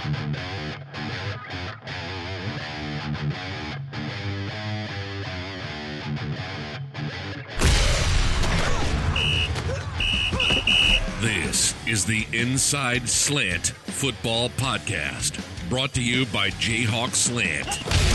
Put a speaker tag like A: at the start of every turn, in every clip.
A: This is the Inside Slant Football Podcast, brought to you by Jayhawk Slant.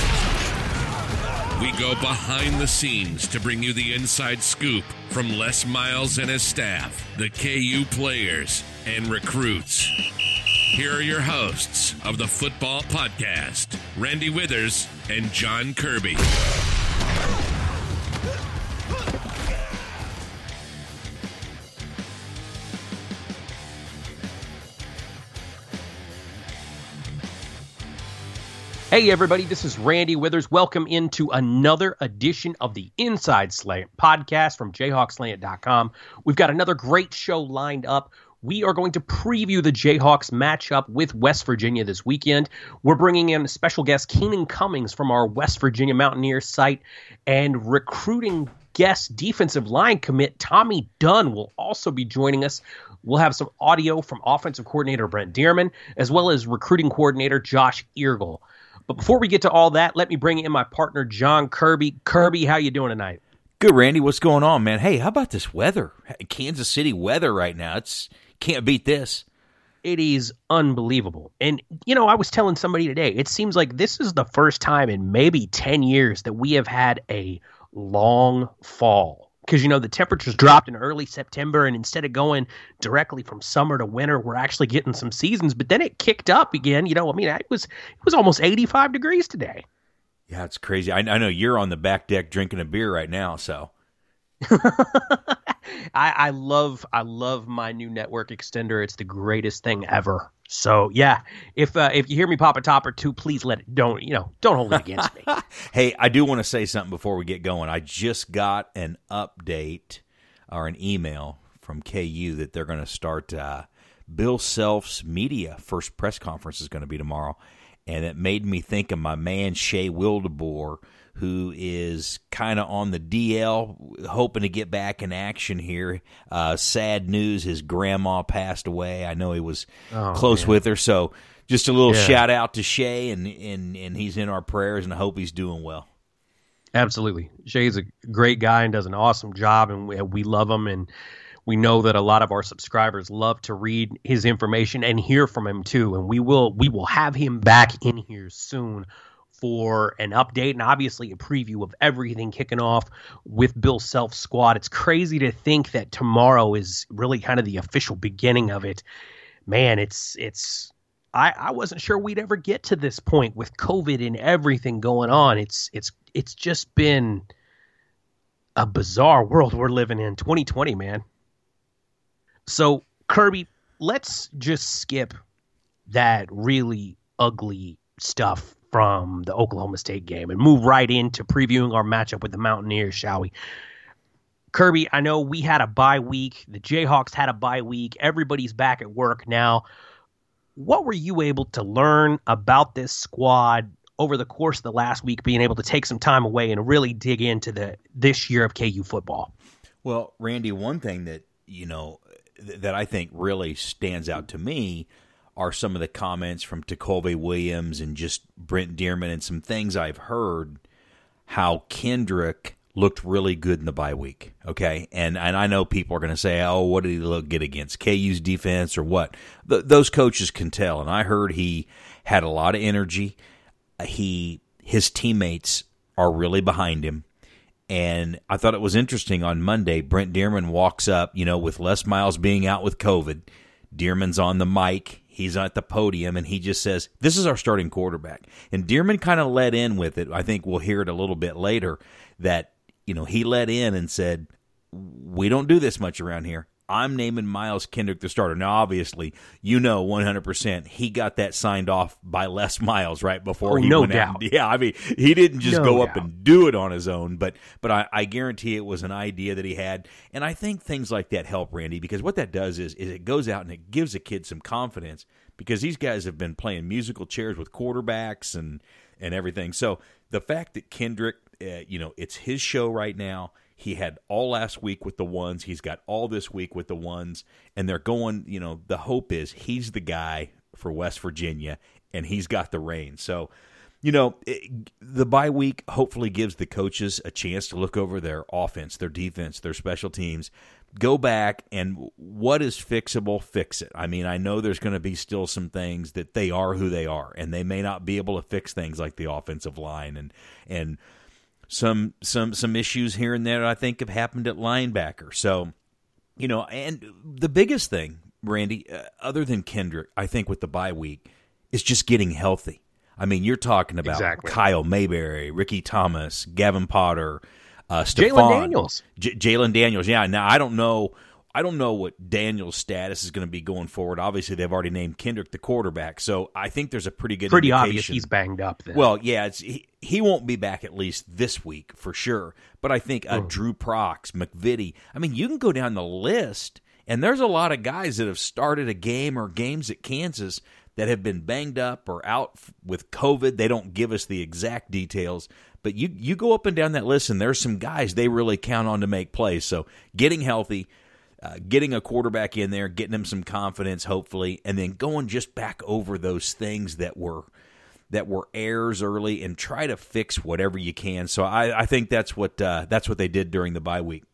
A: We go behind the scenes to bring you the inside scoop from Les Miles and his staff, the KU players, and recruits. Here are your hosts of the Football Podcast, Randy Withers and John Kirby.
B: Hey everybody, this is Randy Withers. Welcome into another edition of the Inside Slant podcast from jayhawkslant.com. We've got another great show lined up. We are going to preview the Jayhawks matchup with West Virginia this weekend. We're bringing in a special guest, Keenan Cummings, from our West Virginia Mountaineers site, and recruiting guest defensive line commit Tommy Dunn will also be joining us. We'll have some audio from offensive coordinator Brent Dearman, as well as recruiting coordinator Josh Eargle. But before we get to all that, let me bring in my partner, John Kirby. Kirby, how you doing tonight?
C: Good, Randy. What's going on, man? Hey, how about this weather? Kansas City weather right now. Can't beat this.
B: It is unbelievable. And, I was telling somebody today, it seems like this is the first time in maybe 10 years that we have had a long fall. Because, the temperatures dropped in early September, and instead of going directly from summer to winter, we're actually getting some seasons. But then it kicked up again. It was almost 85 degrees today.
C: Yeah, it's crazy. I know you're on the back deck drinking a beer right now, so.
B: I love my new network extender. It's the greatest thing ever. So yeah, if you hear me pop a top or two, please don't hold it against me.
C: Hey, I do want to say something before we get going. I just got an update or an email from KU that they're going to start Bill Self's media first press conference is going to be tomorrow, and it made me think of my man Shea Wildeboer, who is kind of on the DL, hoping to get back in action here. Sad news, his grandma passed away. I know he was close with her, so just a little shout out to Shea, and he's in our prayers, and I hope he's doing well.
B: Absolutely. Shea's a great guy and does an awesome job, and we love him, and we know that a lot of our subscribers love to read his information and hear from him too, and we will have him back in here soon for an update and obviously a preview of everything kicking off with Bill Self's squad. It's crazy to think that tomorrow is really kind of the official beginning of it. Man, I wasn't sure we'd ever get to this point with COVID and everything going on. It's just been a bizarre world we're living in, 2020, man. So, Kirby, let's just skip that really ugly stuff from the Oklahoma State game and move right into previewing our matchup with the Mountaineers, shall we? Kirby, I know we had a bye week. The Jayhawks had a bye week. Everybody's back at work now. What were you able to learn about this squad over the course of the last week, being able to take some time away and really dig into this year of KU football?
C: Well, Randy, one thing that, that I think really stands out to me are some of the comments from Tacolby Williams and just Brent Dearman and some things I've heard how Kendrick looked really good in the bye week, okay? And I know people are going to say, oh, what did he look good against, KU's defense or what? Those coaches can tell, and I heard he had a lot of energy. His teammates are really behind him. And I thought it was interesting on Monday, Brent Dearman walks up, with Les Miles being out with COVID. Dearman's on the mic. He's at the podium, and he just says, this is our starting quarterback. And Dearman kind of let in with it. I think we'll hear it a little bit later that, he let in and said, we don't do this much around here. I'm naming Miles Kendrick the starter. Now, obviously, 100% he got that signed off by Les Miles right before he
B: no
C: went
B: doubt.
C: out. Yeah, I mean, he didn't just go up
B: doubt.
C: and do it on his own, but I guarantee it was an idea that he had. And I think things like that help, Randy, because what that does is it goes out and it gives a kid some confidence because these guys have been playing musical chairs with quarterbacks and everything. So the fact that Kendrick, it's his show right now. He had all last week with the ones. He's got all this week with the ones. And they're going, the hope is he's the guy for West Virginia, and he's got the reins. So, the bye week hopefully gives the coaches a chance to look over their offense, their defense, their special teams, go back and what is fixable, fix it. I mean, I know there's going to be still some things that they are who they are, and they may not be able to fix things like the offensive line and some issues here and there I think have happened at linebacker. So, and the biggest thing, Randy, other than Kendrick, I think with the bye week, is just getting healthy. I mean, you're talking about Kyle Mayberry, Ricky Thomas, Gavin Potter,
B: Jalen Daniels.
C: Jalen Daniels, yeah. Now, I don't know what Daniels' status is going to be going forward. Obviously, they've already named Kendrick the quarterback, so I think there's a pretty good indication.
B: Obvious he's banged up then.
C: Well, yeah, he won't be back at least this week for sure. But I think Drew Prox, McVitie, I mean, you can go down the list, and there's a lot of guys that have started a game or games at Kansas that have been banged up or out with COVID. They don't give us the exact details, but you go up and down that list, and there's some guys they really count on to make plays. So getting healthy, getting a quarterback in there, getting him some confidence, hopefully, and then going just back over those things that were errors early and try to fix whatever you can. So I think that's what they did during the bye week.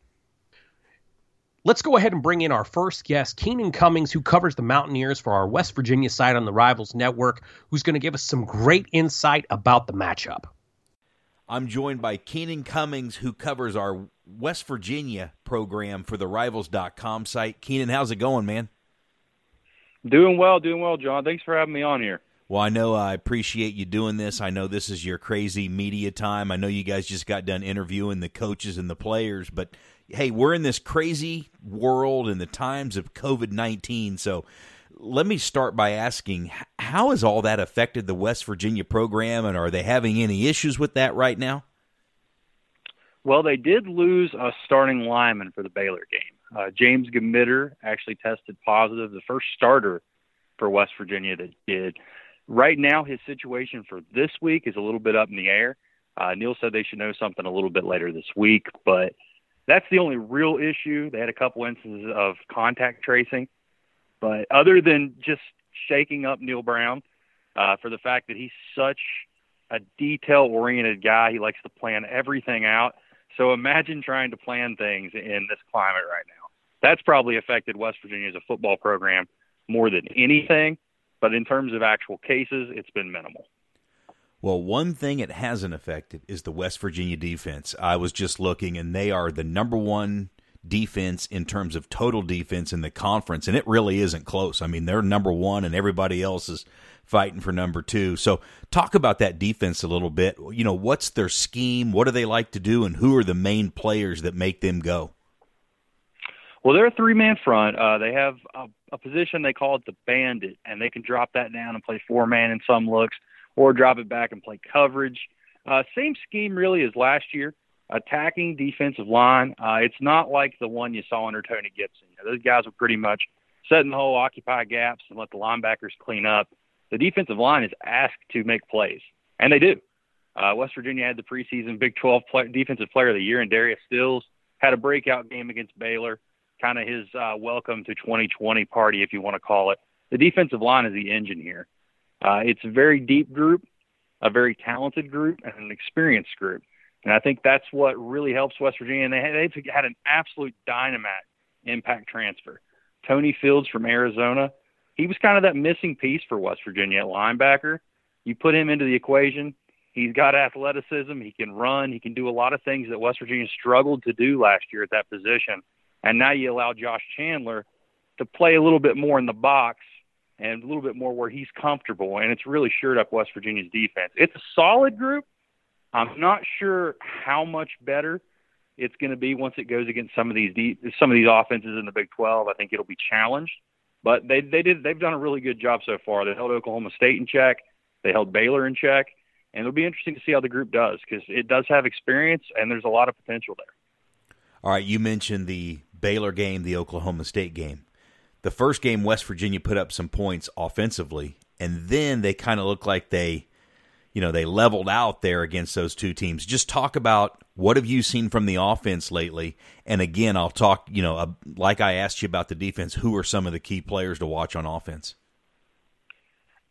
B: Let's go ahead and bring in our first guest, Keenan Cummings, who covers the Mountaineers for our West Virginia side on the Rivals Network, who's going to give us some great insight about the matchup.
C: I'm joined by Keenan Cummings, who covers our West Virginia program for the Rivals.com site. Keenan, how's it going, man?
D: Doing well, John. Thanks for having me on here.
C: Well, I know I appreciate you doing this. I know this is your crazy media time. I know you guys just got done interviewing the coaches and the players, but hey, we're in this crazy world in the times of COVID-19. So let me start by asking, how has all that affected the West Virginia program, and are they having any issues with that right now?
D: Well, they did lose a starting lineman for the Baylor game. James Gamitter actually tested positive, the first starter for West Virginia that did. Right now, his situation for this week is a little bit up in the air. Neil said they should know something a little bit later this week, but that's the only real issue. They had a couple instances of contact tracing, but other than just shaking up Neil Brown for the fact that he's such a detail-oriented guy, he likes to plan everything out. So imagine trying to plan things in this climate right now. That's probably affected West Virginia as a football program more than anything, but in terms of actual cases, it's been minimal.
C: Well, one thing it hasn't affected is the West Virginia defense. I was just looking, and they are the number one defense in terms of total defense in the conference, and it really isn't close. I mean, they're number one, and everybody else is fighting for number two. So talk about that defense a little bit. What's their scheme? What do they like to do, and who are the main players that make them go?
D: Well, they're a three-man front. They have a position, they call it the bandit, and they can drop that down and play four-man in some looks, or drop it back and play coverage. Same scheme really as last year, attacking defensive line. It's not like the one you saw under Tony Gibson. Those guys were pretty much set in the hole, occupy gaps, and let the linebackers clean up. The defensive line is asked to make plays, and they do. West Virginia had the preseason Big 12 Defensive Player of the Year, and Darius Stills had a breakout game against Baylor, kind of his welcome to 2020 party, if you want to call it. The defensive line is the engine here. It's a very deep group, a very talented group, and an experienced group. And I think that's what really helps West Virginia. And they've had an absolute dynamite impact transfer. Tony Fields from Arizona, he was kind of that missing piece for West Virginia at linebacker. You put him into the equation, he's got athleticism, he can run, he can do a lot of things that West Virginia struggled to do last year at that position. And now you allow Josh Chandler to play a little bit more in the box and a little bit more where he's comfortable, and it's really shored up West Virginia's defense. It's a solid group. I'm not sure how much better it's going to be once it goes against some of these offenses in the Big 12. I think it'll be challenged, but they've done a really good job so far. They held Oklahoma State in check, they held Baylor in check, and it'll be interesting to see how the group does because it does have experience and there's a lot of potential there.
C: All right, you mentioned the Baylor game, the Oklahoma State game. The first game, West Virginia put up some points offensively, and then they kind of looked like they leveled out there against those two teams. Just talk about what have you seen from the offense lately, and again, I'll talk, like I asked you about the defense, who are some of the key players to watch on offense?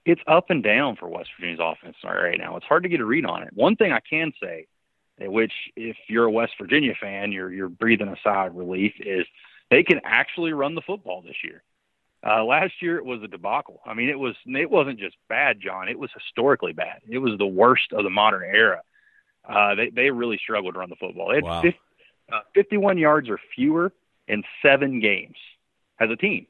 D: it's up and down for West Virginia's offense right now. It's hard to get a read on it. One thing I can say, which if you're a West Virginia fan, you're breathing a sigh of relief, is they can actually run the football this year. Last year it was a debacle. I mean, it wasn't just bad, John. It was historically bad. It was the worst of the modern era. They really struggled to run the football. They had 51 yards or fewer in 7 games as a team.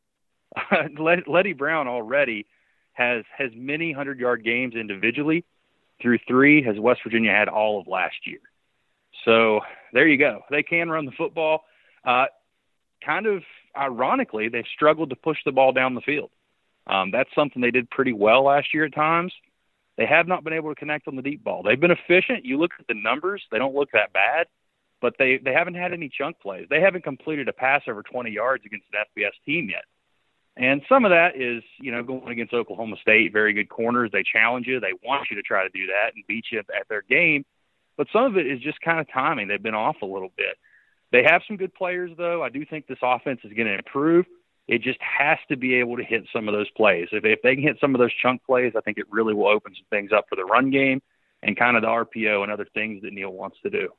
D: Letty Brown already has many 100-yard games individually. Through 3 has West Virginia had all of last year. So there you go. They can run the football. Kind of ironically, they struggled to push the ball down the field. That's something they did pretty well last year at times. They have not been able to connect on the deep ball. They've been efficient. You look at the numbers, they don't look that bad, but they haven't had any chunk plays. They haven't completed a pass over 20 yards against an FBS team yet. And some of that is, going against Oklahoma State, very good corners. They challenge you. They want you to try to do that and beat you at their game. But some of it is just kind of timing. They've been off a little bit. They have some good players, though. I do think this offense is going to improve. It just has to be able to hit some of those plays. If they can hit some of those chunk plays, I think it really will open some things up for the run game and kind of the RPO and other things that Neil wants to do.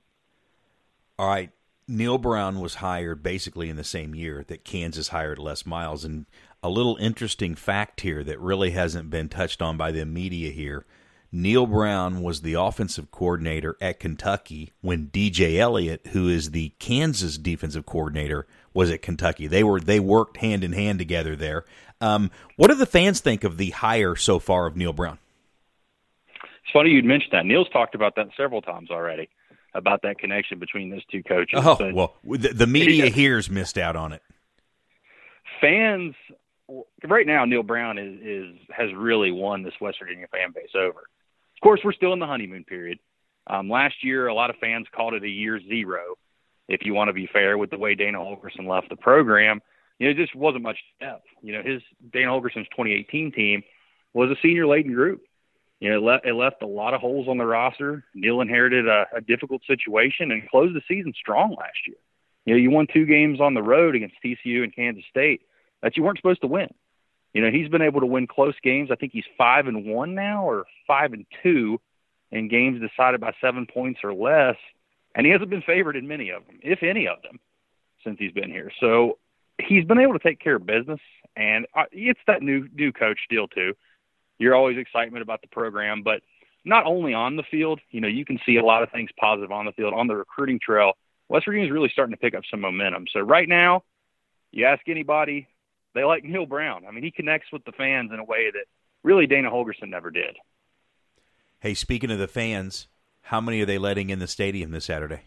C: All right. Neil Brown was hired basically in the same year that Kansas hired Les Miles. And a little interesting fact here that really hasn't been touched on by the media here. Neil Brown was the offensive coordinator at Kentucky when DJ Elliott, who is the Kansas defensive coordinator, was at Kentucky. They worked hand in hand together there. What do the fans think of the hire so far of Neil Brown?
D: It's funny you'd mentioned that. Neil's talked about that several times already, about that connection between those two coaches.
C: Oh, well, the media here's missed out on it.
D: Fans, right now, Neil Brown has really won this West Virginia fan base over. Of course, we're still in the honeymoon period. Last year, a lot of fans called it a year 0, if you want to be fair, with the way Dana Holgorsen left the program. It just wasn't much depth. Dana Holgorsen's 2018 team was a senior-laden group. It left a lot of holes on the roster. Neil inherited a difficult situation and closed the season strong last year. You won 2 games on the road against TCU and Kansas State that you weren't supposed to win. He's been able to win close games. I think he's 5-1 now, or 5-2 in games decided by 7 points or less. And he hasn't been favored in many of them, if any of them, since he's been here. So he's been able to take care of business. And it's that new coach deal too. You're always excitement about the program, but not only on the field. You can see a lot of things positive on the field. On the recruiting trail, West Virginia is really starting to pick up some momentum. So right now, you ask anybody, they like Neil Brown. I mean, he connects with the fans in a way that really Dana Holgorsen never did.
C: Hey, speaking of the fans, how many are they letting in the stadium this Saturday?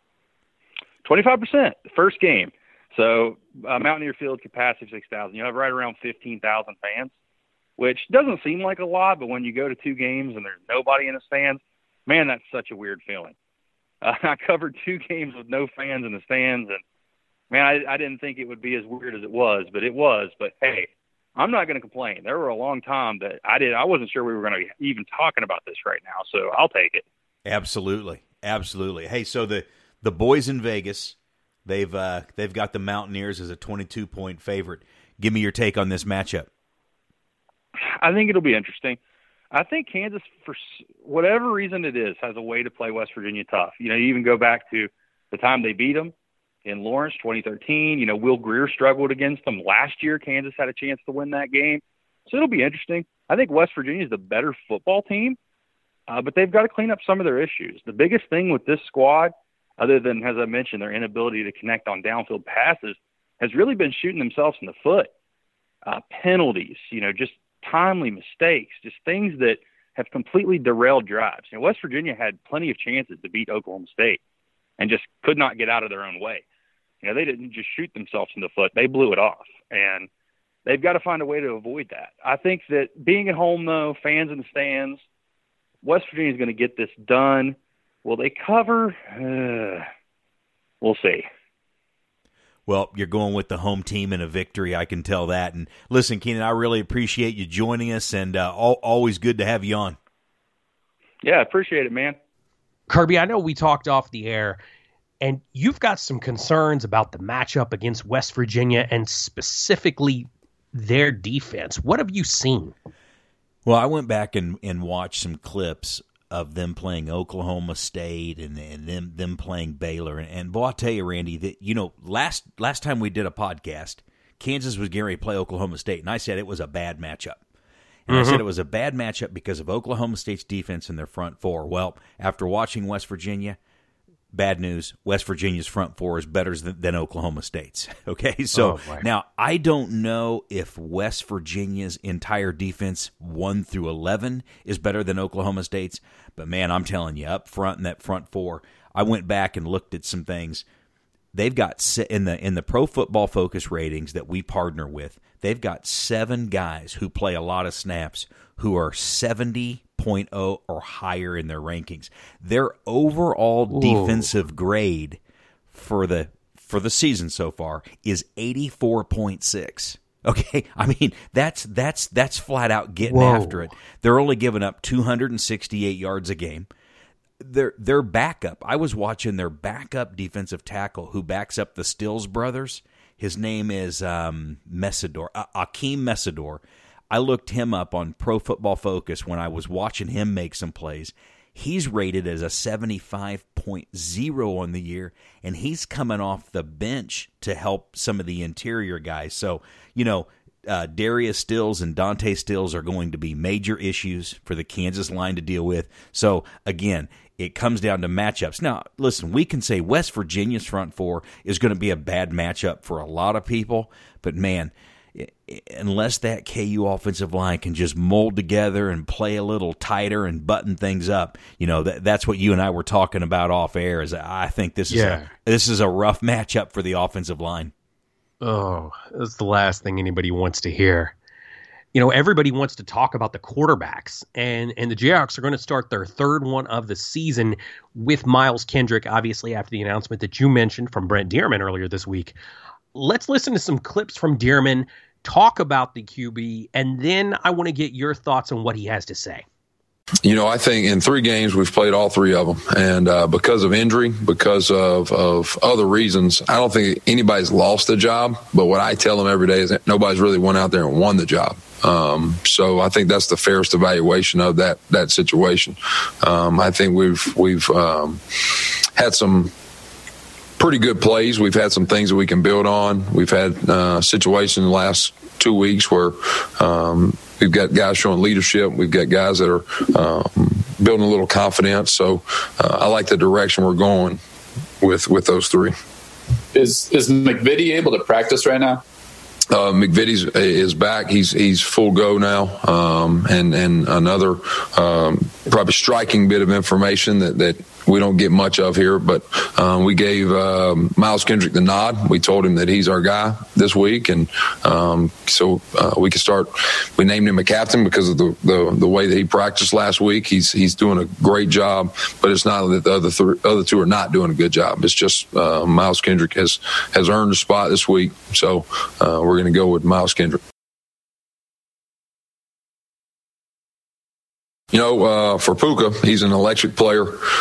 D: 25%, first game. So Mountaineer Field capacity 6,000. You have right around 15,000 fans, which doesn't seem like a lot, but when you go to 2 games and there's nobody in the stands, man, that's such a weird feeling. I covered 2 games with no fans in the stands, and man, I didn't think it would be as weird as it was, but it was. But hey, I'm not going to complain. There were a long time that I wasn't sure we were going to be even talking about this right now, so I'll take it.
C: Absolutely. Hey, so the boys in Vegas, they've got the Mountaineers as a 22-point favorite. Give me your take on this matchup.
D: I think it'll be interesting. I think Kansas, for whatever reason it is, has a way to play West Virginia tough. You even go back to the time they beat them in Lawrence, 2013. Will Greer struggled against them last year. Kansas had a chance to win that game. So it'll be interesting. I think West Virginia is the better football team, but they've got to clean up some of their issues. The biggest thing with this squad, other than, as I mentioned, their inability to connect on downfield passes, has really been shooting themselves in the foot. Penalties, just timely mistakes, just things that have completely derailed drives. West Virginia had plenty of chances to beat Oklahoma State and just could not get out of their own way. They didn't just shoot themselves in the foot. They blew it off, and they've got to find a way to avoid that. I think that being at home, though, fans in the stands, West Virginia is going to get this done. Will they cover? We'll see.
C: Well, you're going with the home team in a victory, I can tell that. And listen, Keenan, I really appreciate you joining us, and always good to have you on.
D: Yeah, I appreciate it, man.
B: Kirby, I know we talked off the air, and you've got some concerns about the matchup against West Virginia and specifically their defense. What have you seen?
C: Well, I went back and watched some clips of them playing Oklahoma State and them playing Baylor. And boy, I'll tell you, Randy, that last time we did a podcast, Kansas was getting ready to play Oklahoma State, and I said it was a bad matchup. And I said it was a bad matchup because of Oklahoma State's defense and their front four. Well, after watching West Virginia, bad news, West Virginia's front four is better than Oklahoma State's. Okay, so now I don't know if West Virginia's entire defense 1 through 11 is better than Oklahoma State's, but man, I'm telling you, up front in that front four, I went back and looked at some things. They've got in the Pro Football Focus ratings that we partner with, they've got 7 guys who play a lot of snaps who are 70.0 or higher in their rankings. Their overall defensive grade for the season so far is 84.6. Okay, I mean that's flat out getting after it. They're only giving up 268 yards a game. Their backup, I was watching their backup defensive tackle who backs up the Stills brothers. His name is Messidor, Akeem Messidor. I looked him up on Pro Football Focus when I was watching him make some plays. He's rated as a 75.0 on the year, and he's coming off the bench to help some of the interior guys. So, Darius Stills and Dante Stills are going to be major issues for the Kansas line to deal with. So, again, it comes down to matchups. Now, listen, we can say West Virginia's front four is going to be a bad matchup for a lot of people, but man, unless that KU offensive line can just mold together and play a little tighter and button things up, that's what you and I were talking about off air. Is I think this is a rough matchup for the offensive line.
B: Oh, that's the last thing anybody wants to hear. Everybody wants to talk about the quarterbacks, and the Jayhawks are going to start their third one of the season with Miles Kendrick, obviously after the announcement that you mentioned from Brent Dearman earlier this week. Let's listen to some clips from Dearman, talk about the QB, and then I want to get your thoughts on what he has to say.
E: I think in 3 games we've played all 3 of them, and because of injury, because of other reasons, I don't think anybody's lost the job. But what I tell them every day is that nobody's really went out there and won the job. So I think that's the fairest evaluation of that situation. I think we've had some pretty good plays. We've had some things that we can build on. We've had situations in the last 2 weeks where we've got guys showing leadership. We've got guys that are building a little confidence. So I like the direction we're going with those 3.
F: Is McVitie able to practice right now?
E: McVitie is back. He's full go now. And another probably striking bit of information that we don't get much of here, but we gave Miles Kendrick the nod. We told him that he's our guy this week, and so we can start. We named him a captain because of the way that he practiced last week. He's doing a great job, but it's not that the other 2 are not doing a good job. It's just Miles Kendrick has earned a spot this week, so we're going to go with Miles Kendrick. For Puka, he's an electric player.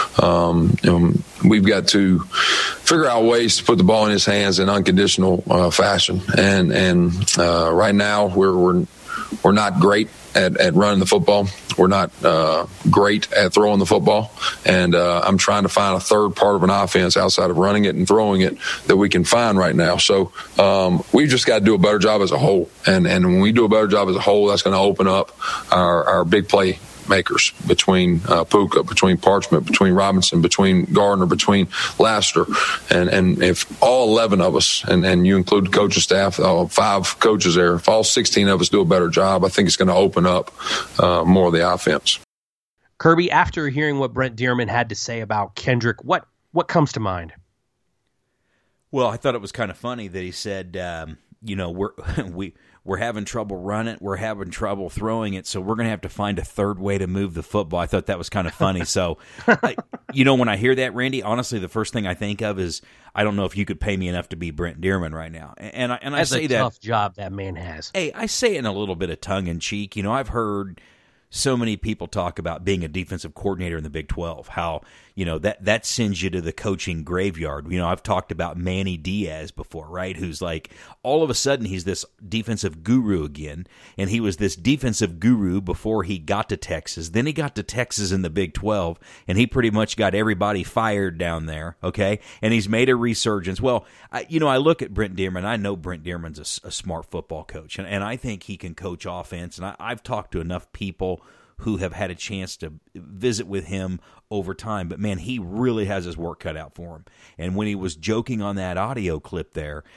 E: We've got to figure out ways to put the ball in his hands in unconditional fashion. And right now we're not great at running the football. We're not great at throwing the football. And I'm trying to find a third part of an offense outside of running it and throwing it that we can find right now. So we've just got to do a better job as a whole. And when we do a better job as a whole, that's going to open up our big play makers between Puka, between Parchment, between Robinson, between Gardner, between Laster. And if all 11 of us, and you include the coaching staff, 5 coaches there, if all 16 of us do a better job, I think it's going to open up more of the offense.
B: Kirby, after hearing what Brent Dearman had to say about Kendrick, what comes to mind?
C: Well, I thought it was kind of funny that he said, we're having trouble running, we're having trouble throwing it, so we're going to have to find a third way to move the football. I thought that was kind of funny. So, when I hear that, Randy, honestly, the first thing I think of is, I don't know if you could pay me enough to be Brent Dearman right now. And I say that.
B: That's a tough job that man has.
C: Hey, I say it in a little bit of tongue in cheek. I've heard so many people talk about being a defensive coordinator in the Big 12, how, that sends you to the coaching graveyard. I've talked about Manny Diaz before, right? Who's like, all of a sudden he's this defensive guru again, and he was this defensive guru before he got to Texas. Then he got to Texas in the Big 12, and he pretty much got everybody fired down there, okay? And he's made a resurgence. Well, I look at Brent Dearmon. I know Brent Dearmon's a smart football coach, and I think he can coach offense, and I've talked to enough people who have had a chance to visit with him over time. But, man, he really has his work cut out for him. And when he was joking on that audio clip there,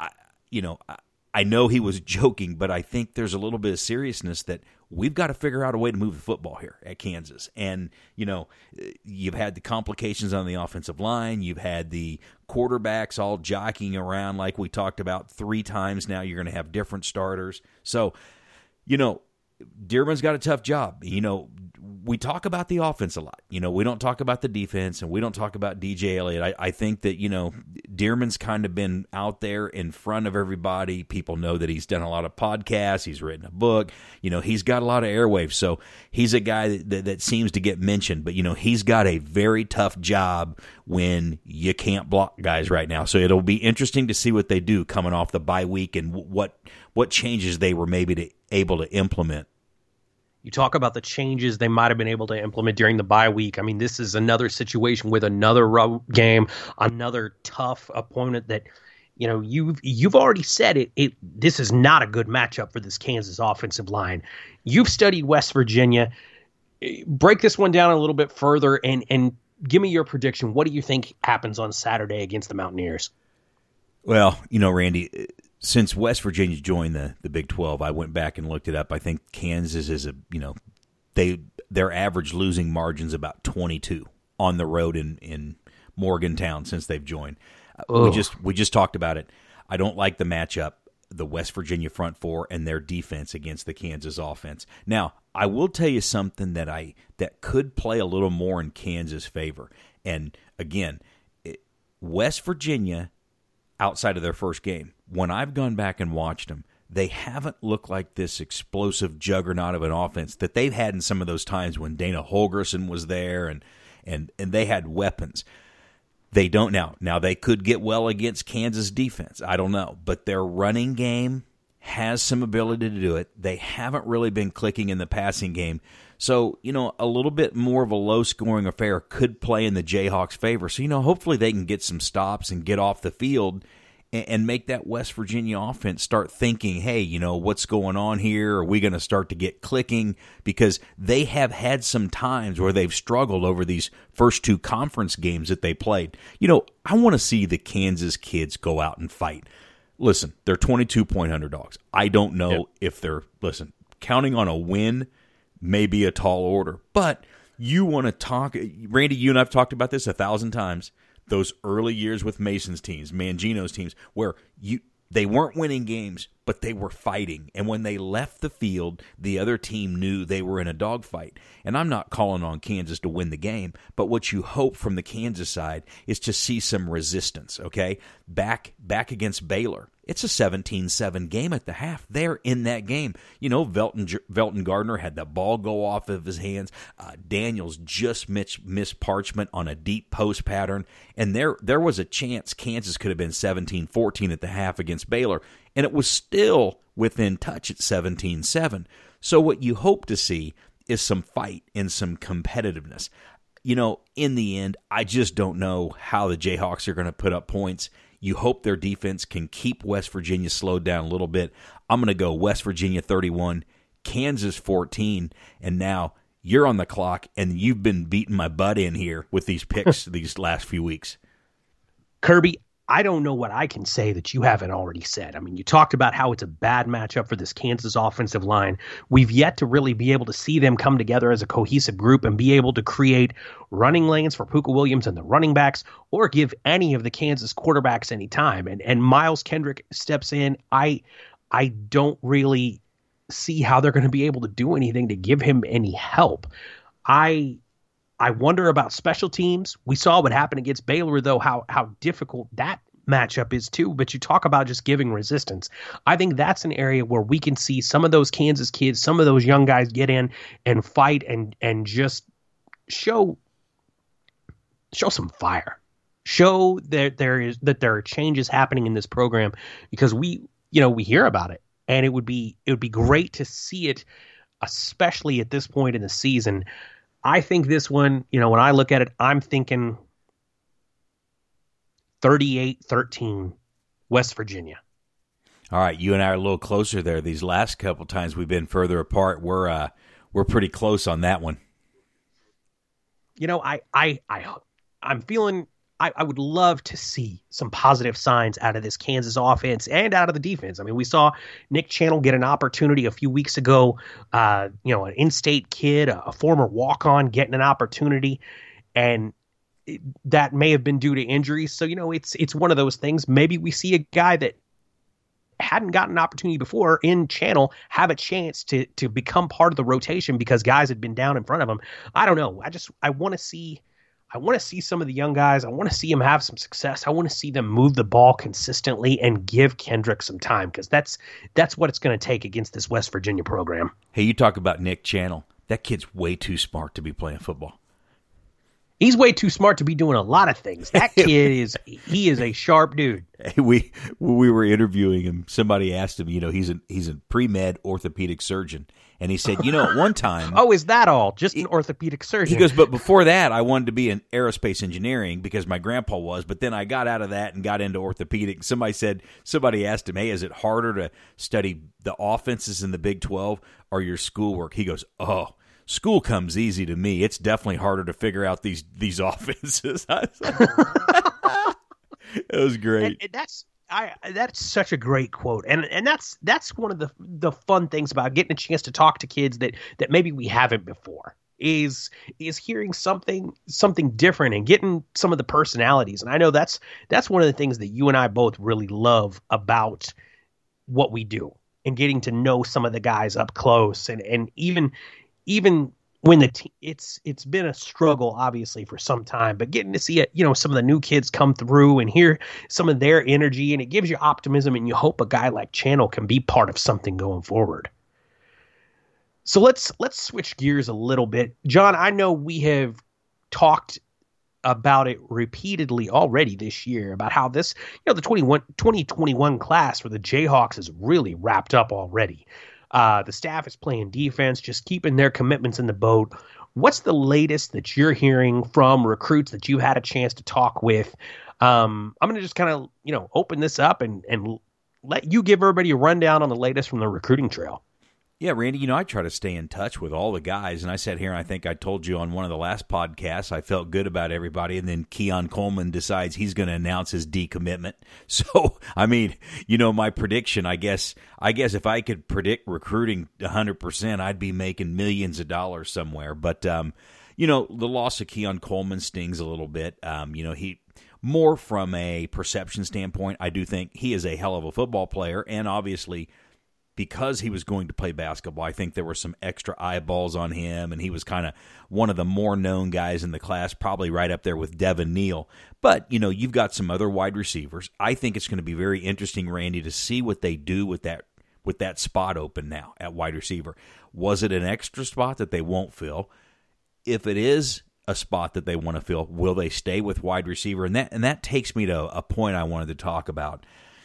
C: I know he was joking, but I think there's a little bit of seriousness that we've got to figure out a way to move the football here at Kansas. And, you've had the complications on the offensive line. You've had the quarterbacks all jockeying around like we talked about 3 times now. You're going to have different starters. So, Dearmon's got a tough job. We talk about the offense a lot. We don't talk about the defense, and we don't talk about DJ Elliott. I think that, Dearmon's kind of been out there in front of everybody. People know that he's done a lot of podcasts. He's written a book. He's got a lot of airwaves. So he's a guy that seems to get mentioned. But, he's got a very tough job when you can't block guys right now. So it'll be interesting to see what they do coming off the bye week and what changes they were maybe able to implement.
B: You talk about the changes they might have been able to implement during the bye week. I mean, this is another situation with another road game, another tough opponent that, you've already said it. This is not a good matchup for this Kansas offensive line. You've studied West Virginia. Break this one down a little bit further and give me your prediction. What do you think happens on Saturday against the Mountaineers?
C: Well, Randy, since West Virginia joined the Big 12, I went back and looked it up. I think Kansas is their average losing margin's about 22 on the road in Morgantown since they've joined. We just talked about it. I don't like the matchup, the West Virginia front four and their defense against the Kansas offense. Now, I will tell you something that could play a little more in Kansas' favor. And again, West Virginia, outside of their first game, when I've gone back and watched them, they haven't looked like this explosive juggernaut of an offense that they've had in some of those times when Dana Holgorsen was there and they had weapons. They don't now. Now, they could get well against Kansas defense. I don't know. But their running game has some ability to do it. They haven't really been clicking in the passing game. So, a little bit more of a low-scoring affair could play in the Jayhawks' favor. So, hopefully they can get some stops and get off the field and make that West Virginia offense start thinking, hey, what's going on here? Are we going to start to get clicking? Because they have had some times where they've struggled over these first 2 conference games that they played. I want to see the Kansas kids go out and fight. Listen, they're 22-point underdogs. I don't know if they're, counting on a win may be a tall order. But you want to talk, Randy, you and I have talked about this 1,000 times. Those early years with Mason's teams, Mangino's teams, where they weren't winning games, but they were fighting. And when they left the field, the other team knew they were in a dogfight. And I'm not calling on Kansas to win the game, but what you hope from the Kansas side is to see some resistance, okay? Back against Baylor. It's a 17-7 game at the half. They're in that game. Velton Gardner had the ball go off of his hands. Daniels just missed Parchment on a deep post pattern. And there was a chance Kansas could have been 17-14 at the half against Baylor. And it was still within touch at 17-7. So what you hope to see is some fight and some competitiveness. In the end, I just don't know how the Jayhawks are going to put up points. You hope their defense can keep West Virginia slowed down a little bit. I'm going to go West Virginia 31, Kansas 14, and now you're on the clock, and you've been beating my butt in here with these picks these last few weeks.
B: Kirby, I don't know what I can say that you haven't already said. I mean, you talked about how it's a bad matchup for this Kansas offensive line. We've yet to really be able to see them come together as a cohesive group and be able to create running lanes for Pooka Williams and the running backs, or give any of the Kansas quarterbacks any time. And Miles Kendrick steps in. I don't really see how they're going to be able to do anything to give him any help. I wonder about special teams. We saw what happened against Baylor, though, how difficult that matchup is too, but you talk about just giving resistance. I think that's an area where we can see some of those Kansas kids, some of those young guys get in and fight and just show some fire. Show that there are changes happening in this program, because we hear about it, and it would be great to see it, especially at this point in the season. I think this one, when I look at it, I'm thinking 38-13 West Virginia.
C: All right, you and I are a little closer there. These last couple times we've been further apart, we're pretty close on that one.
B: I'm feeling I would love to see some positive signs out of this Kansas offense and out of the defense. I mean, we saw Nick Channel get an opportunity a few weeks ago, an in-state kid, a former walk-on getting an opportunity, and that may have been due to injuries. So, it's one of those things. Maybe we see a guy that hadn't gotten an opportunity before in Channel have a chance to become part of the rotation because guys had been down in front of him. I don't know. I want to see some of the young guys. I want to see them have some success. I want to see them move the ball consistently and give Kendrick some time, because that's what it's going to take against this West Virginia program.
C: Hey, you talk about Nick Channel. That kid's way too smart to be playing football.
B: He's way too smart to be doing a lot of things. That kid is a sharp dude.
C: Hey, we were interviewing him. Somebody asked him, he's a pre-med orthopedic surgeon. And he said, at one time...
B: Oh, is that all? Just an orthopedic surgeon?
C: He goes, but before that, I wanted to be in aerospace engineering because my grandpa was. But then I got out of that and got into orthopedic. Somebody asked him, hey, is it harder to study the offenses in the Big 12 or your schoolwork? He goes, oh, school comes easy to me. It's definitely harder to figure out these offenses. It was great.
B: And that's such a great quote, and that's one of the fun things about getting a chance to talk to kids that maybe we haven't before is hearing something different and getting some of the personalities. And I know that's one of the things that you and I both really love about what we do, and getting to know some of the guys up close, and even when it's been a struggle, obviously, for some time, but getting to see some of the new kids come through and hear some of their energy, and it gives you optimism, and you hope a guy like Channel can be part of something going forward. So let's switch gears a little bit. John, I know we have talked about it repeatedly already this year about how this, the 2021 class for the Jayhawks is really wrapped up already. The staff is playing defense, just keeping their commitments in the boat. What's the latest that you're hearing from recruits that you had a chance to talk with? I'm going to just kind of, open this up and let you give everybody a rundown on the latest from the recruiting trail.
C: Yeah, Randy, I try to stay in touch with all the guys, and I sat here and I think I told you on one of the last podcasts I felt good about everybody, and then Keon Coleman decides he's going to announce his decommitment. So, my prediction, I guess if I could predict recruiting 100%, I'd be making millions of dollars somewhere. But, the loss of Keon Coleman stings a little bit. He more from a perception standpoint, I do think he is a hell of a football player, and obviously because he was going to play basketball, I think there were some extra eyeballs on him, and he was kind of one of the more known guys in the class, probably right up there with Devin Neal. But, you've got some other wide receivers. I think it's going to be very interesting, Randy, to see what they do with that spot open now at wide receiver. Was it an extra spot that they won't fill? If it is a spot that they want to fill, will they stay with wide receiver? And that takes me to a point I wanted to talk about.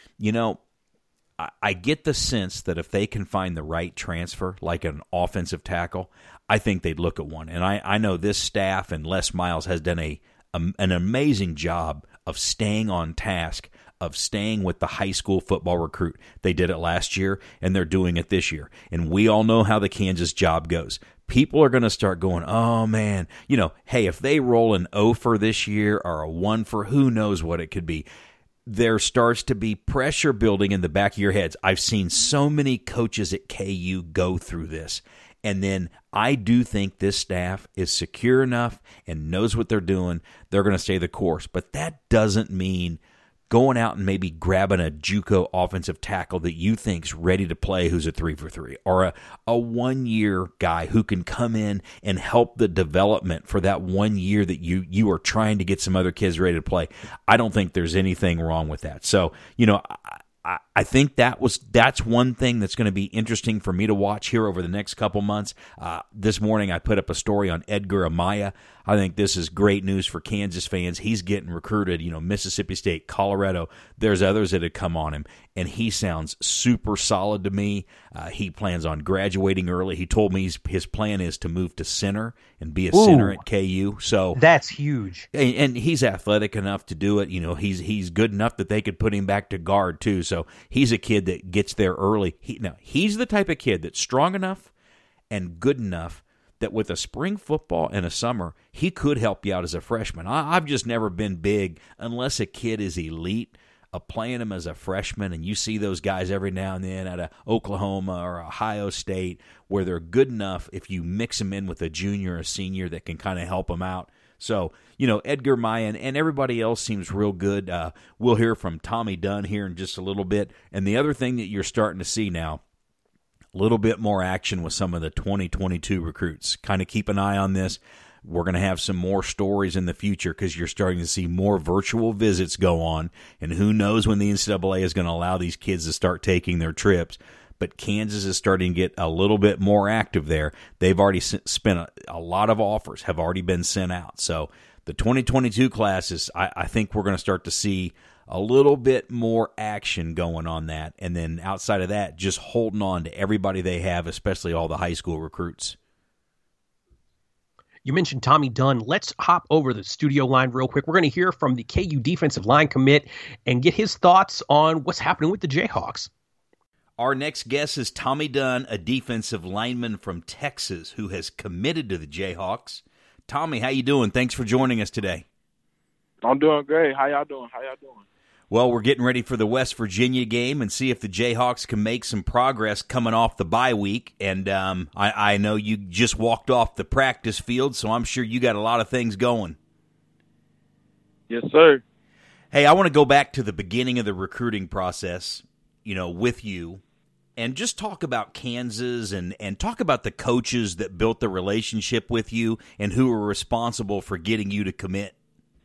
C: I get the sense that if they can find the right transfer, like an offensive tackle, I think they'd look at one. And I know this staff and Les Miles has done an amazing job of staying on task, of staying with the high school football recruit. They did it last year, and they're doing it this year. And we all know how the Kansas job goes. People are going to start going, oh, man, hey, if they roll an O for this year or a 1 for, who knows what it could be. There starts to be pressure building in the back of your heads. I've seen so many coaches at KU go through this. And then I do think this staff is secure enough and knows what they're doing. They're going to stay the course. But that doesn't mean going out and maybe grabbing a JUCO offensive tackle that you think's ready to play who's a 3-for-3, or a 1 year guy who can come in and help the development for that 1 year that you are trying to get some other kids ready to play. I don't think there's anything wrong with that. So, I think that's one thing that's going to be interesting for me to watch here over the next couple months. This morning I put up a story on Edgar Amaya. I think this is great news for Kansas fans. He's getting recruited, Mississippi State, Colorado. There's others that have come on him, and he sounds super solid to me. He plans on graduating early. He told me his plan is to move to center and be a center at KU. So
B: that's huge.
C: And he's athletic enough to do it. He's good enough that they could put him back to guard too. So he's a kid that gets there early. He's the type of kid that's strong enough and good enough that with a spring football and a summer, he could help you out as a freshman. I've just never been big, unless a kid is elite, of playing him as a freshman, and you see those guys every now and then at Oklahoma or Ohio State where they're good enough if you mix them in with a junior or a senior that can kind of help them out. So, Edgar Mayan and everybody else seems real good. We'll hear from Tommy Dunn here in just a little bit. And the other thing that you're starting to see now, a little bit more action with some of the 2022 recruits. Kind of keep an eye on this. We're going to have some more stories in the future because you're starting to see more virtual visits go on. And who knows when the NCAA is going to allow these kids to start taking their trips. But Kansas is starting to get a little bit more active there. They've already spent a lot of offers, have already been sent out. So the 2022 classes, I think we're going to start to see a little bit more action going on that. And then outside of that, just holding on to everybody they have, especially all the high school recruits.
B: You mentioned Tommy Dunn. Let's hop over the studio line real quick. We're going to hear from the KU defensive line commit and get his thoughts on what's happening with the Jayhawks.
C: Our next guest is Tommy Dunn, a defensive lineman from Texas who has committed to the Jayhawks. Tommy, how you doing? Thanks for joining us today.
G: I'm doing great. How y'all doing?
C: Well, we're getting ready for the West Virginia game and see if the Jayhawks can make some progress coming off the bye week. And I know you just walked off the practice field, so I'm sure you got a lot of things going.
G: Yes, sir.
C: Hey, I want to go back to the beginning of the recruiting process, with you, and just talk about Kansas and talk about the coaches that built the relationship with you and who were responsible for getting you to commit.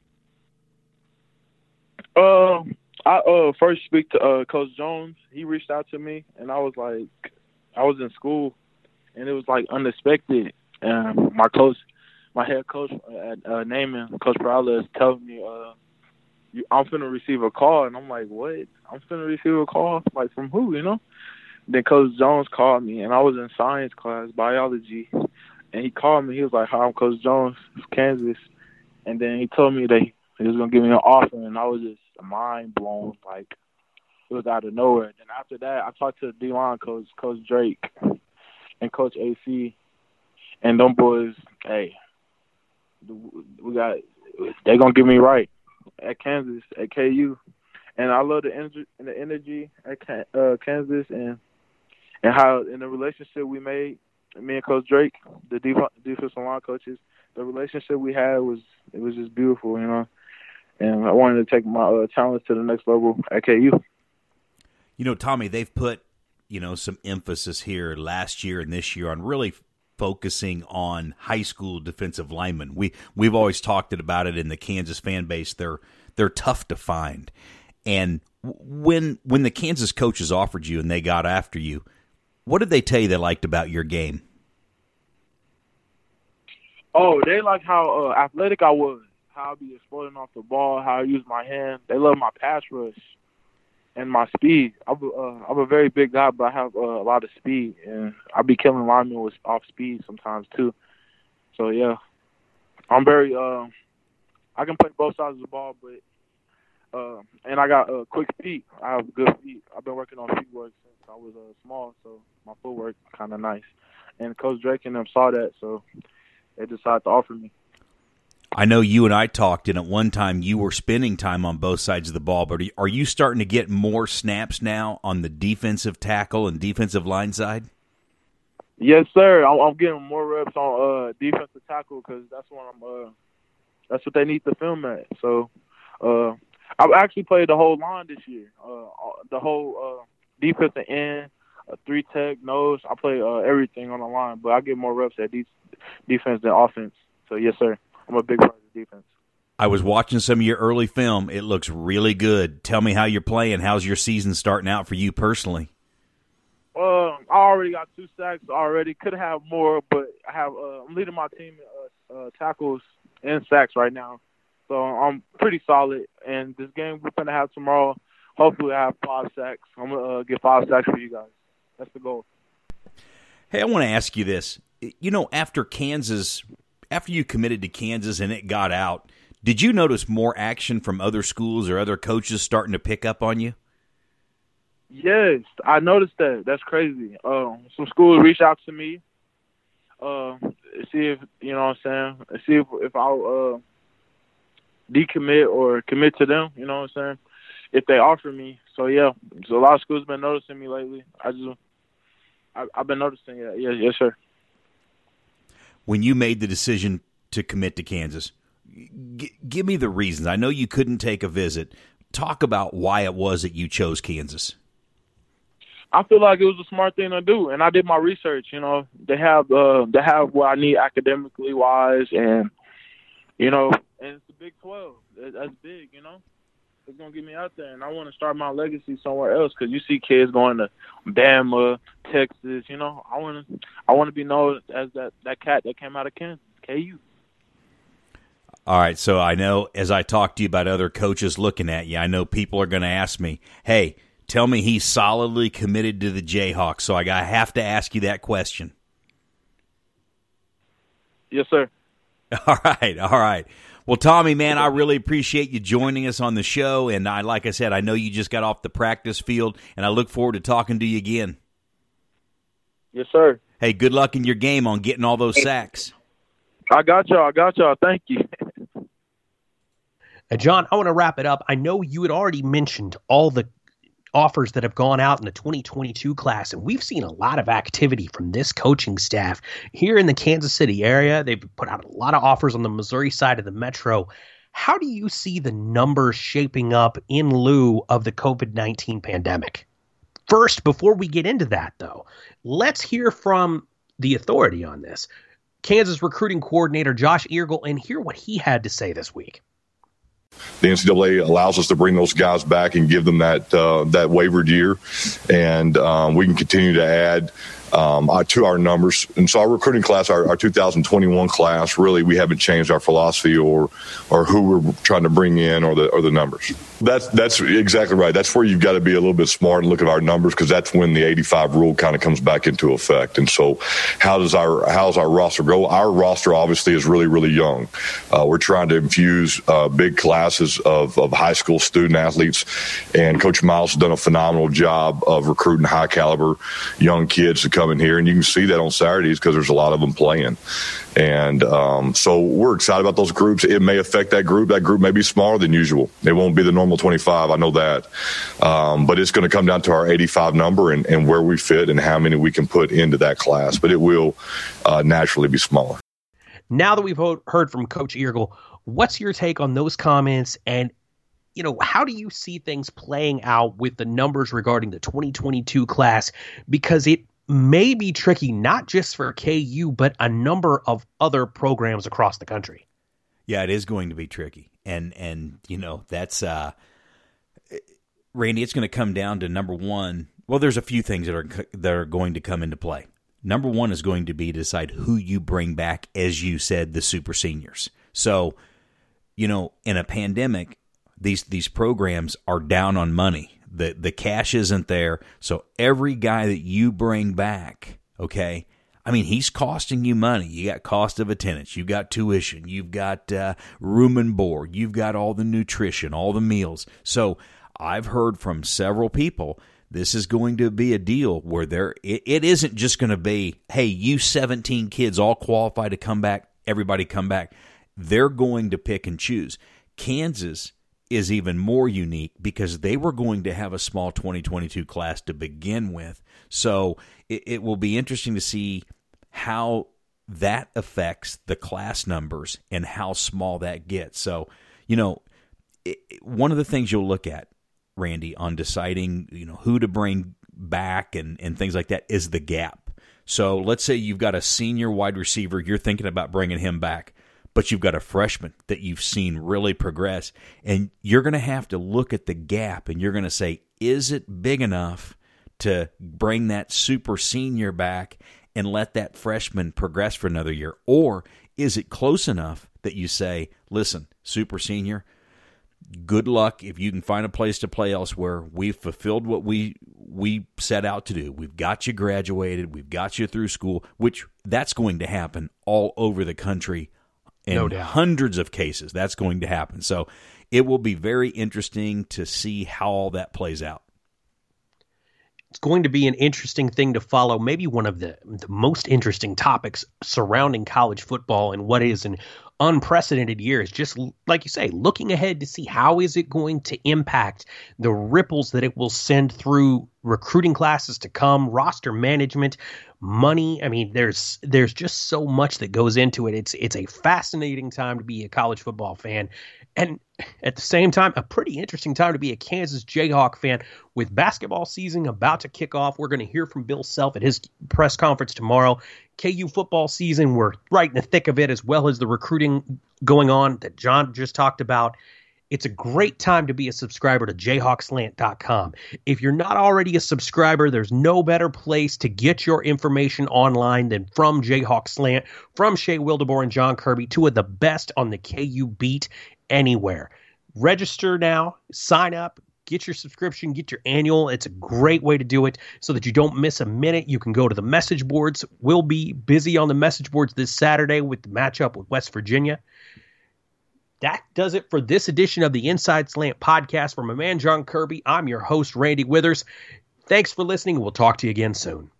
G: I first speak to Coach Jones. He reached out to me, and I was in school, and it was unexpected. And my head coach at Naaman, Coach Peralta, is telling me, I'm finna receive a call, and I'm like, what? I'm finna receive a call? From who, Then Coach Jones called me, and I was in science class, biology, and he called me. He was like, hi, I'm Coach Jones from Kansas. And then he told me that he was going to give me an offer, and I was just mind blown. It was out of nowhere. Then after that, I talked to the D-line coach, Coach Drake, and Coach AC, and them boys, hey, they're going to get me right at Kansas, at KU. And I love the energy at Kansas and how in the relationship we made, me and Coach Drake, the defensive line coaches, the relationship we had was just beautiful, And I wanted to take my talents to the next level at KU.
C: Tommy, they've put, some emphasis here last year and this year on really focusing on high school defensive linemen. We've always talked about it in the Kansas fan base. They're tough to find. And when the Kansas coaches offered you and they got after you, what did they tell you they liked about your game?
G: Oh, they like how athletic I was, how I be exploding off the ball, how I use my hand. They love my pass rush and my speed. I'm a very big guy, but I have a lot of speed, and I be killing linemen with off speed sometimes too. So yeah, I'm very I can play both sides of the ball, but and I got quick feet. I have good feet. I've been working on feet work since I was small, so my footwork kind of nice. And Coach Drake and them saw that, so they decided to offer me.
C: I know you and I talked, and at one time you were spending time on both sides of the ball, but are you starting to get more snaps now on the defensive tackle and defensive line side?
G: Yes, sir. I'm getting more reps on defensive tackle because that's what they need to film at. So I've actually played the whole line this year. The whole defensive end, 3-tech, nose. I play everything on the line, but I get more reps at defense than offense. So, yes, sir. I'm a big part of the defense.
C: I was watching some of your early film. It looks really good. Tell me how you're playing. How's your season starting out for you personally?
G: I already got 2 sacks already. Could have more, but I'm leading my team in tackles and sacks right now. So I'm pretty solid. And this game we're going to have tomorrow, hopefully I have 5 sacks. I'm going to get 5 sacks for you guys. That's the goal.
C: Hey, I want to ask you this. You know, after you committed to Kansas and it got out, did you notice more action from other schools or other coaches starting to pick up on you?
G: Yes, I noticed that. That's crazy. Some schools reached out to me, see if, you know what I'm saying, see if I'll decommit or commit to them, you know what I'm saying, if they offer me. So, yeah, so a lot of schools have been noticing me lately. I've been noticing it. Yes, sir.
C: When you made the decision to commit to Kansas, give me the reasons. I know you couldn't take a visit. Talk about why it was that you chose Kansas.
G: I feel like it was a smart thing to do, and I did my research. You know, they have what I need academically wise, and you know, and it's the Big 12. That's big, you know. It's gonna get me out there, and I want to start my legacy somewhere else. Because you see kids going to Bama, Texas. You know, I want to be known as that cat that came out of Kansas, KU.
C: All right, so I know as I talk to you about other coaches looking at you, I know people are going to ask me, hey, tell me he's solidly committed to the Jayhawks, so I have to ask you that question.
G: Yes, sir.
C: All right. Well, Tommy, man, I really appreciate you joining us on the show, and like I said, I know you just got off the practice field, and I look forward to talking to you again.
G: Yes, sir.
C: Hey, good luck in your game on getting all those sacks.
G: I got y'all. Thank you.
B: John, I want to wrap it up. I know you had already mentioned all the offers that have gone out in the 2022 class, and we've seen a lot of activity from this coaching staff here in the Kansas City area. They've put out a lot of offers on the Missouri side of the metro. How do you see the numbers shaping up in lieu of the COVID-19 pandemic? First, before we get into that, though, let's hear from the authority on this, Kansas recruiting coordinator Josh Eargle, and hear what he had to say this week.
H: The NCAA allows us to bring those guys back and give them that waivered year, and we can continue to add to our numbers. And so our recruiting class, our 2021 class, really we haven't changed our philosophy or who we're trying to bring in or the numbers. That's exactly right. That's where you've got to be a little bit smart and look at our numbers, because that's when the 85 rule kind of comes back into effect. And so how's our roster go? Our roster obviously is really, really young. We're trying to infuse big classes of high school student athletes, and Coach Miles has done a phenomenal job of recruiting high caliber young kids to come in here, and you can see that on Saturdays because there's a lot of them playing. And so we're excited about those groups. It may affect that group. That group may be smaller than usual. It won't be the normal 25. I know that. But it's going to come down to our 85 number and where we fit and how many we can put into that class. But it will naturally be smaller.
B: Now that we've heard from Coach Eargle, what's your take on those comments? And, you know, how do you see things playing out with the numbers regarding the 2022 class? Because it may be tricky, not just for KU, but a number of other programs across the country.
C: Yeah, it is going to be tricky. And you know, that's Randy, it's going to come down to number one. Well, there's a few things that are going to come into play. Number one is going to be to decide who you bring back, as you said, the super seniors. So, you know, in a pandemic, these programs are down on money. The cash isn't there, so every guy that you bring back, okay, I mean, he's costing you money. You got cost of attendance, you got tuition, you've got room and board, you've got all the nutrition, all the meals. So I've heard from several people, this is going to be a deal where it isn't just going to be, hey, you 17 kids all qualify to come back, everybody come back. They're going to pick and choose. Kansas is even more unique because they were going to have a small 2022 class to begin with. So it will be interesting to see how that affects the class numbers and how small that gets. So, you know, one of the things you'll look at, Randy, on deciding who to bring back and things like that is the gap. So let's say you've got a senior wide receiver, you're thinking about bringing him back, but you've got a freshman that you've seen really progress, and you're going to have to look at the gap, and you're going to say, is it big enough to bring that super senior back and let that freshman progress for another year? Or is it close enough that you say, listen, super senior, good luck if you can find a place to play elsewhere. We've fulfilled what we set out to do. We've got you graduated. We've got you through school, which that's going to happen all over the country in
B: No doubt.
C: hundreds of cases. That's going to happen. So it will be very interesting to see how all that plays out.
B: It's going to be an interesting thing to follow, maybe one of the most interesting topics surrounding college football and what is an unprecedented year is just, like you say, looking ahead to see how is it going to impact the ripples that it will send through recruiting classes to come, roster management, money. I mean, there's just so much that goes into it. It's a fascinating time to be a college football fan. And at the same time, a pretty interesting time to be a Kansas Jayhawk fan. With basketball season about to kick off, we're going to hear from Bill Self at his press conference tomorrow. KU football season, we're right in the thick of it, as well as the recruiting going on that John just talked about. It's a great time to be a subscriber to JayhawkSlant.com. If you're not already a subscriber, there's no better place to get your information online than from Jayhawk Slant, from Shea Wildebour and John Kirby, two of the best on the KU beat anywhere. Register now, sign up, get your subscription, get your annual. It's a great way to do it so that you don't miss a minute. You can go to the message boards. We'll be busy on the message boards this Saturday with the matchup with West Virginia. That does it for this edition of the Inside Slant podcast. From my man John Kirby, I'm your host, Randy Withers. Thanks for listening. We'll talk to you again soon.